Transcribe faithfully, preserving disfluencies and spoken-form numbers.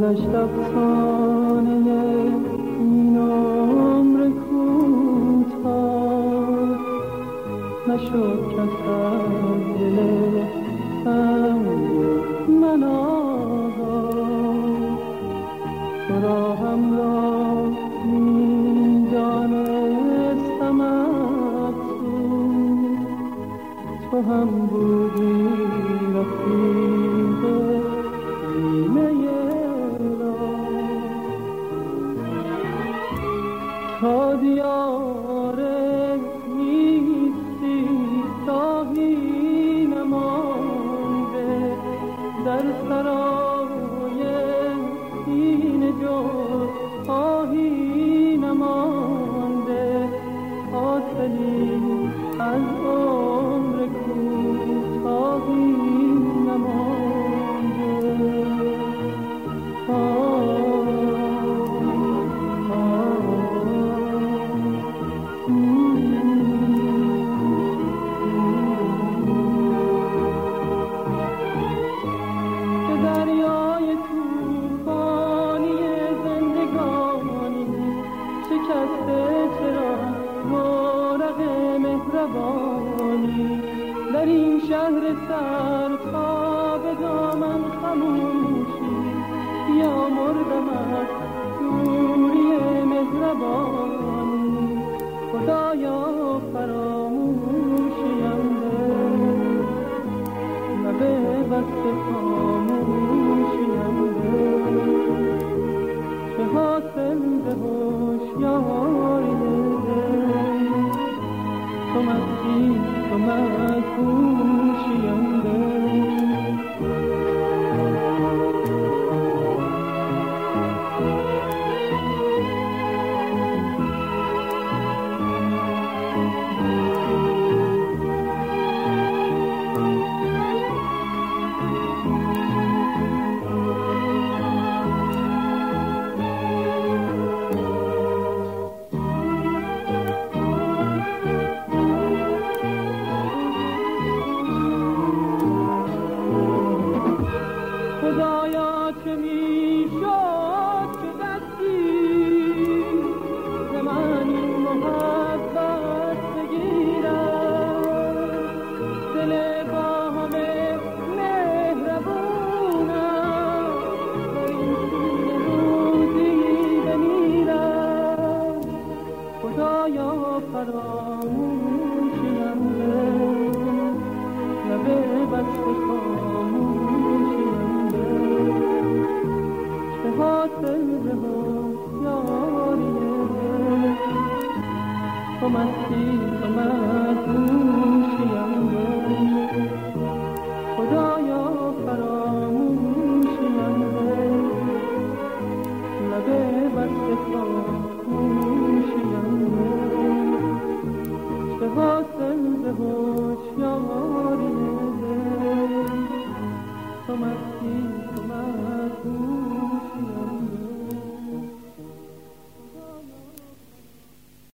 گذشت افسانه این عمر کوتاه، نشد کس از دل تنگ من آگاه. تو را همراه می دانستم افسوس، تو هم بودی رفیق بیمه راه. تا دیار نیستی راهی نمانده، در سرای سینه جز آهی نمانده. حاصلی از عمر کوتاهی نمانده. به دریای توفانی زندگانی شکسته چرا ورق مهربانی، در این شهر سر تا به دامن خموشی یا مردم از دوری مهربانی. خدایا فراموشیم ده، لب بست خاموشیم ده. چه حاصل به هوشیاری ده، تو مستی تو مدهوشیم ده. خدایا چه می شد که دستی ز من این محبت بگیرد، دل با همه مهربونم در این سینه روزی بمیرد. خدایا فراموشیم ده، لب بست خاموشیم ده. چه حاصل به هوشیاری ده، تو مستی تو مدهوشیم ده. خدایا فراموشیم ده، لب بست خاموشیم ده. چه حاصل به هوشیاری ده، تو مستی تو مدهوشیم ده.